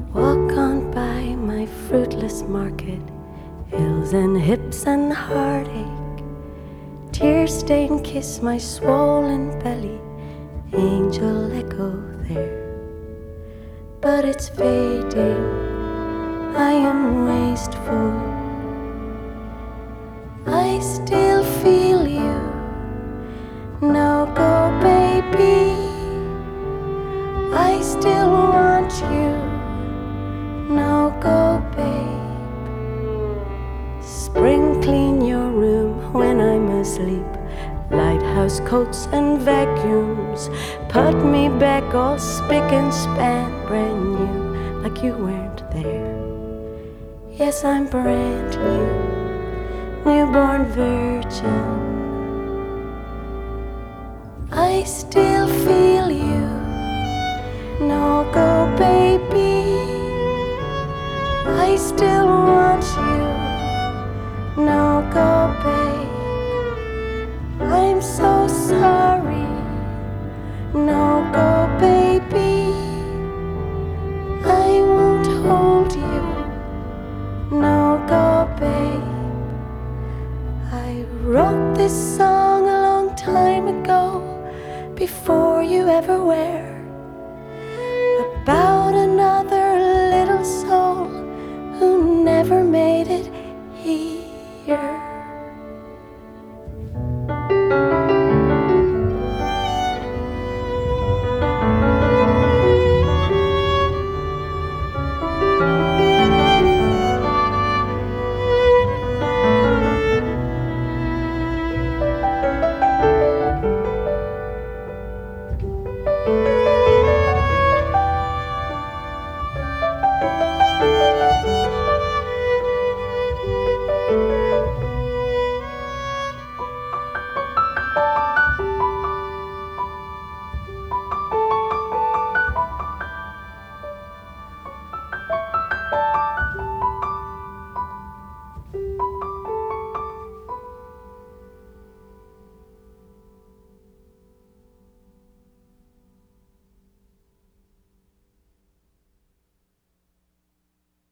Walk on by my fruitless market, hills and hips and heartache. Tear-stained kiss my swollen belly, angel echo there. But it's fading, I am wasteful. I still feel you, no go baby. I still want you, no go babe. Spring clean your room when I'm asleep. Lighthouse coats and vacuums put me back all spick and span, brand new, like you weren't there. Yes, I'm brand new, newborn virgin. I still feel you, no go baby. I still want you, no go babe. I'm so sorry, no go baby. I won't hold you, no go babe. I wrote this song a long time ago, before you ever were, about another little soul who never made it here.